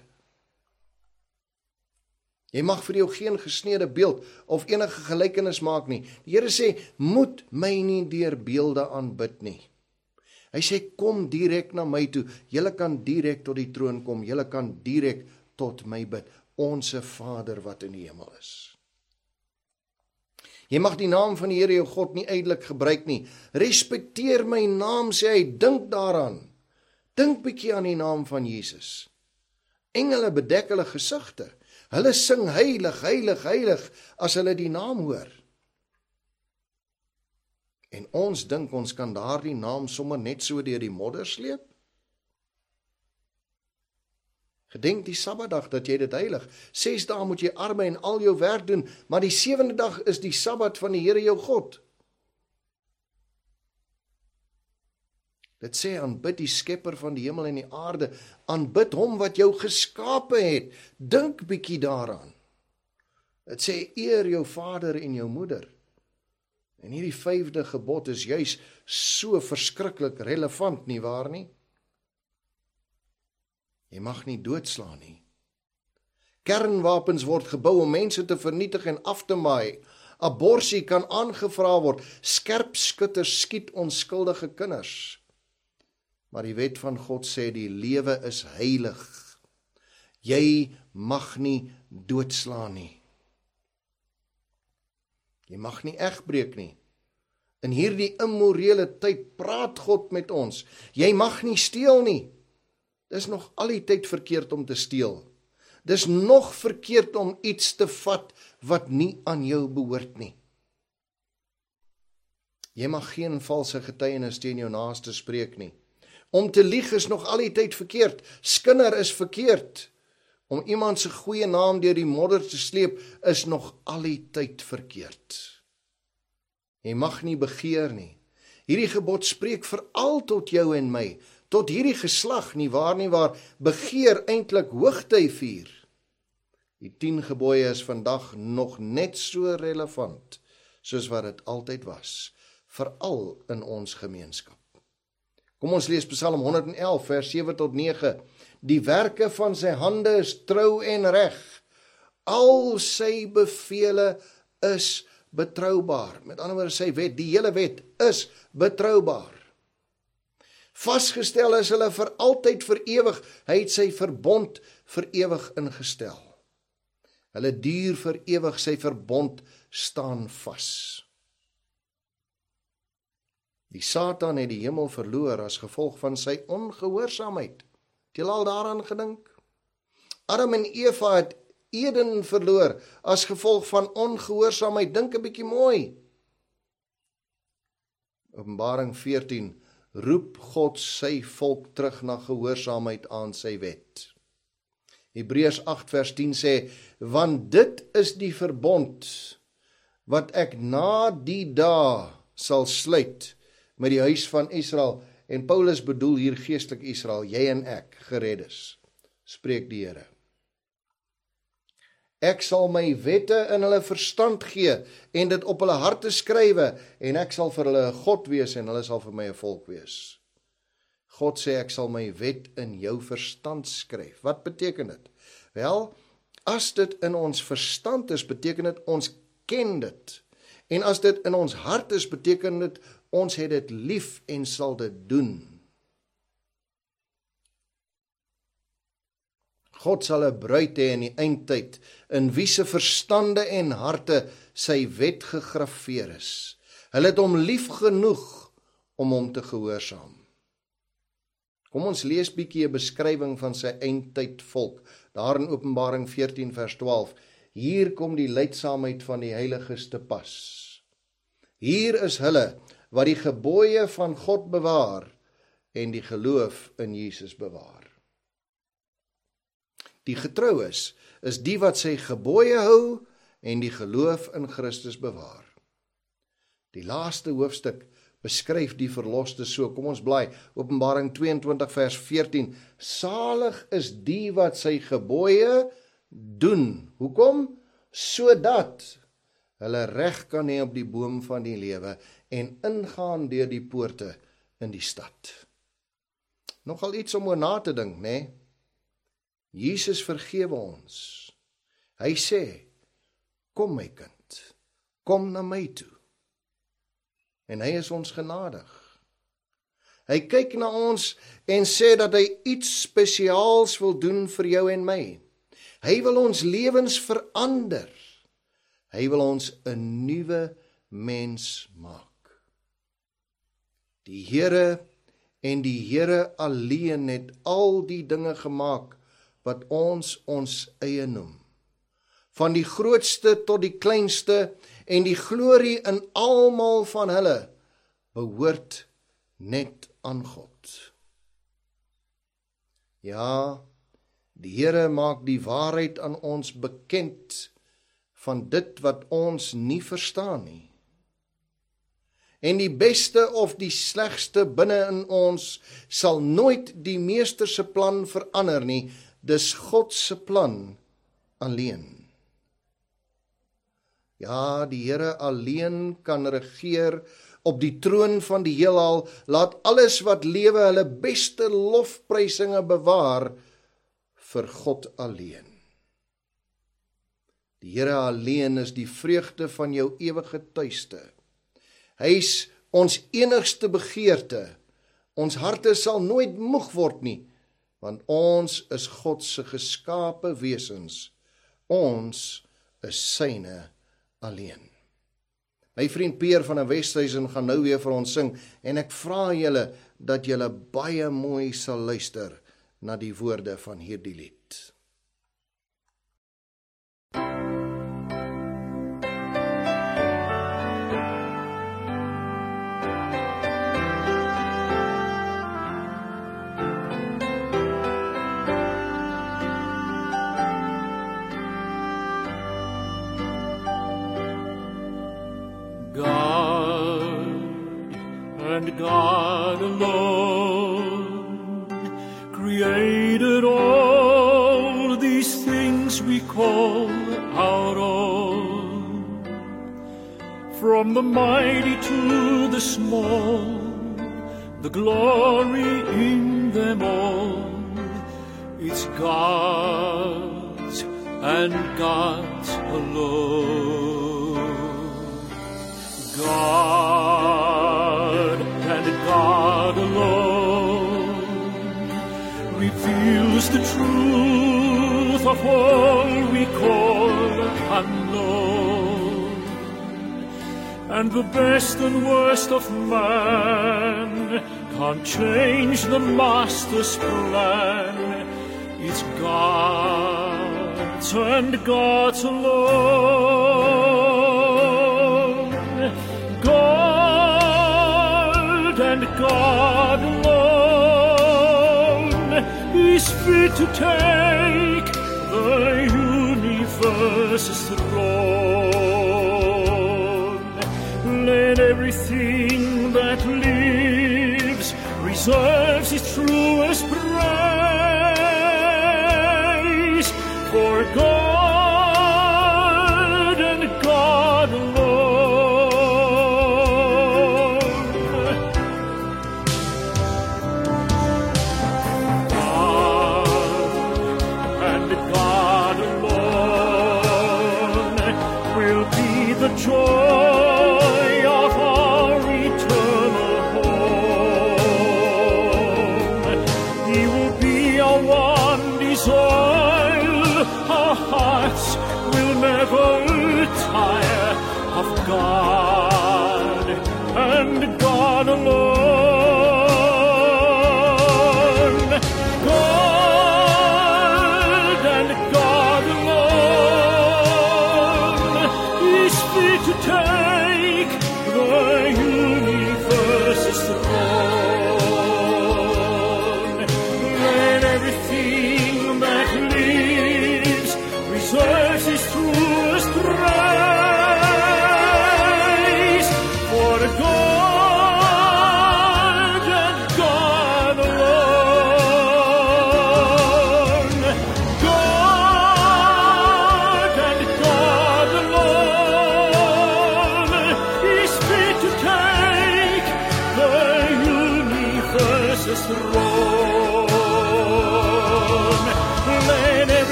Jy mag vir jou geen gesneede beeld of enige gelykenis maak nie. Die Here sê, moet my nie deur beelde aanbid nie. Hy sê, kom direk na my toe. Julle kan direk tot die troon kom. Julle kan direk tot my bid. Onse Vader wat in die hemel is. Jy mag die naam van die Here jou God nie ydelik gebruik nie. Respekteer my naam, sê hy, dink daaraan. Dink bietjie aan die naam van Jesus. Engele bedek hulle gesigte. Hulle sing heilig, heilig, heilig as hulle die naam hoor. En ons dink ons kan daardie naam sommer net so deur die modder sleep. Gedenk die Sabbatdag dat jy dit heilig. Ses dae moet jy arbeid en al jou werk doen, maar die sewende dag is die Sabbat van die Here jou God. Dit sê, aanbid die skepper van die hemel en die aarde, aanbid hom wat jou geskape het. Dink bietjie daaraan. Dit sê, eer jou vader en jou moeder. En hierdie vyfde gebod is juis so verskriklik relevant, nie waar nie? Jy mag nie doodslaan nie. Kernwapens word gebou om mense te vernietig en af te maai. Aborsie kan aangevra word. Skerpskutters skiet onskuldige kinders. Maar die wet van God sê die lewe is heilig. Jy mag nie doodslaan nie. Jy mag nie egbreek nie. In hierdie immorele tyd praat God met ons. Jy mag nie steel nie. Dis nog al die tyd verkeerd om te steel. Dis nog verkeerd om iets te vat wat nie aan jou behoort nie. Jy mag geen valse getuienis teen jou naaste spreek nie. Om te lieg is nog al die tyd verkeerd. Skinder is verkeerd. Om iemand se goeie naam deur die modder te sleep is nog al die tyd verkeerd. Jy mag nie begeer nie. Hierdie gebod spreek veral tot jou en my, tot hierdie geslag, nie waar nie, waar begeer eintlik hoogtyd vier. Die tien gebooie is vandag nog net so relevant, soos wat dit altyd was, veral in ons gemeenskap. Kom ons lees Psalm honderd en elf, vers sewe tot nege. Die werke van sy hande is trou en reg. Al sy bevele is betroubaar. Met ander woorde, sy wet, die hele wet, is betroubaar. Vasgestel is hulle vir altyd vir ewig. Hy het sy verbond vir ewig ingestel. Hulle duur vir ewig, sy verbond staan vas. Die Satan het die hemel verloor as gevolg van sy ongehoorsaamheid. Het jy al daaraan gedink? Adam en Eva het Eden verloor as gevolg van ongehoorsaamheid. Dink 'n bietjie mooi. Openbaring veertien roep God sy volk terug na gehoorsaamheid aan sy wet. Hebreërs agt vers tien sê, want dit is die verbond wat ek na die dae sal sluit met die huis van Israel. En Paulus bedoel hier geestelik Israel, jy en ek, gered is, spreek die Here. Ek sal my wette in hulle verstand gee en dit op hulle harte skrywe en ek sal vir hulle 'n God wees en hulle sal vir my 'n volk wees. God sê ek sal my wet in jou verstand skryf. Wat beteken dit? Wel, as dit in ons verstand is, beteken dit ons ken dit. En as dit in ons hart is, beteken dit ons het dit lief en sal dit doen. God sal 'n bruid hê in die eindtyd, in wie se verstande en harte sy wet gegraveer is. Hulle het hom lief genoeg om hom te gehoorsaam. Kom ons lees bietjie 'n beskrywing van sy eindtyd volk, daar in Openbaring veertien vers twaalf. Hier kom die leidsaamheid van die heiliges te pas. Hier is hulle wat die gebooie van God bewaar en die geloof in Jesus bewaar. Die getroues is die wat sy gebooie hou en die geloof in Christus bewaar. Die laaste hoofstuk beskryf die verloste so. Kom ons blaai, Openbaring tweeëntwintig vers veertien. Salig is die wat sy gebooie doen. Hoekom? Sodat hulle reg kan hê op die boom van die lewe en ingaan deur die poorte in die stad. Nogal iets om oor na te dink, né? Nee? Jesus vergewe ons. Hy sê, kom my kind, kom na my toe. En hy is ons genadig. Hy kyk na ons en sê dat hy iets spesiaals wil doen vir jou en my. Hy wil ons lewens verander. Hy wil ons 'n nuwe mens maak. Die Here en die Here alleen het al die dinge gemaak wat ons ons eie noem. Van die grootste tot die kleinste en die glorie in almal van hulle behoort net aan God. Ja, die Here maak die waarheid aan ons bekend van dit wat ons nie verstaan nie. En die beste of die slegste binne in ons sal nooit die Meester se plan verander nie, dis God se plan alleen. Ja, die Here alleen kan regeer op die troon van die heelal, laat alles wat lewe hulle beste lofprysinge bewaar vir God alleen. Die Here alleen is die vreugde van jou ewige tuiste. Hy is ons enigste begeerte. Ons harte sal nooit moeg word nie, want ons is God se geskape wesens. Ons is syne alleen. My vriend Peer van 'n Westhuizen gaan nou weer vir ons sing, en ek vra julle dat julle baie mooi sal luister na die woorde van hierdie lied. And God alone created all these things we call our own. From the mighty to the small, the glory in them all, it's God's and God's alone. God and God alone reveals the truth of all we call unknown. And the best and worst of man can't change the Master's plan. It's God's and God's alone. God and God alone is fit to take the universe's throne. Let everything that lives reserves its truest praise for God and God alone. The joy of our eternal home. He will be our one desire. Our hearts will never tire of God and God alone.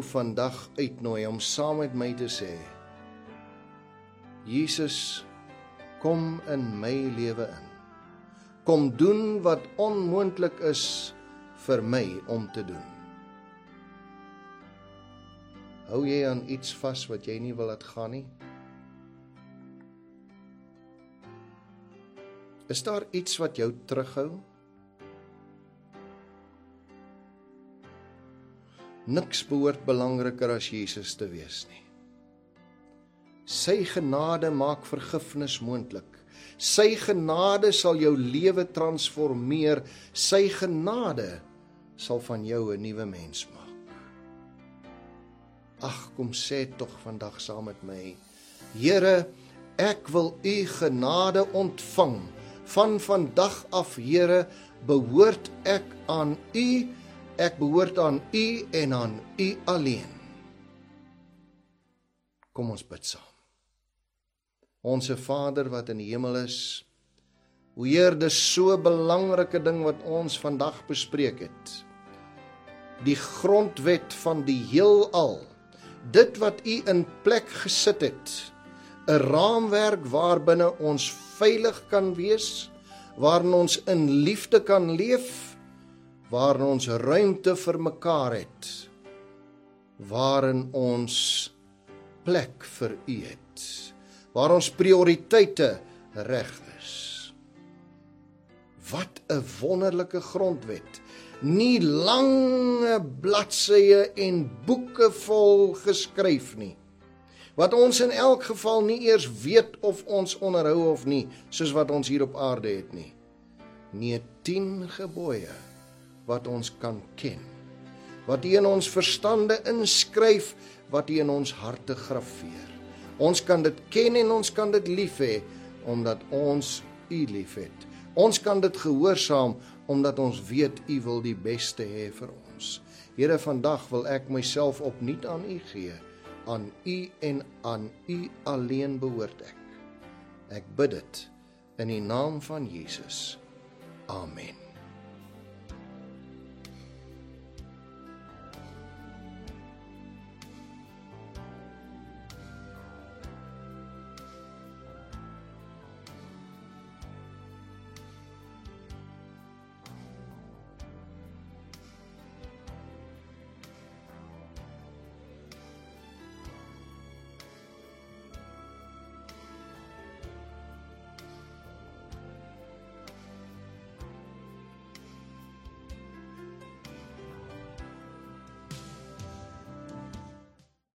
vandag uitnooi om saam met my te sê, Jesus, kom in my lewe in. Kom doen wat onmoontlik is vir my om te doen. Hou jy aan iets vas wat jy nie wil laat gaan nie? Is daar iets wat jou terughou? Niks behoort belangriker as Jesus te wees nie. Sy genade maak vergifnis moontlik. Sy genade sal jou lewe transformeer. Sy genade sal van jou 'n nuwe mens maak. Ag, kom sê tog vandag saam met my, Here, ek wil u genade ontvang. Van vandag af, Here, behoort ek aan u, ek behoort aan u en aan u alleen. Kom ons bid saam. Onse Vader wat in die hemel is, o Heer, dis so 'n belangrike ding wat ons vandag bespreek het. Die grondwet van die heelal, dit wat u in plek gesit het, 'n raamwerk waarbinne ons veilig kan wees, waarin ons in liefde kan leef, waarin ons ruimte vir mekaar het, waarin ons plek vir u het, waar ons prioriteite reg is. Wat 'n wonderlike grondwet. Nie lange bladsye en boeke vol geskryf nie, wat ons in elk geval nie eers weet of ons onderhou of nie, soos wat ons hier op aarde het nie. Nee, tien gebooie wat ons kan ken, wat U in ons verstande inskryf, wat U in ons harte graveer. Ons kan dit ken en ons kan dit lief hê, omdat ons U lief het. Ons kan dit gehoorsaam, omdat ons weet U wil die beste hê vir ons. Here, vandag wil ek myself opnuut aan U gee. Aan U en aan U alleen behoort ek. Ek bid dit in die naam van Jesus. Amen.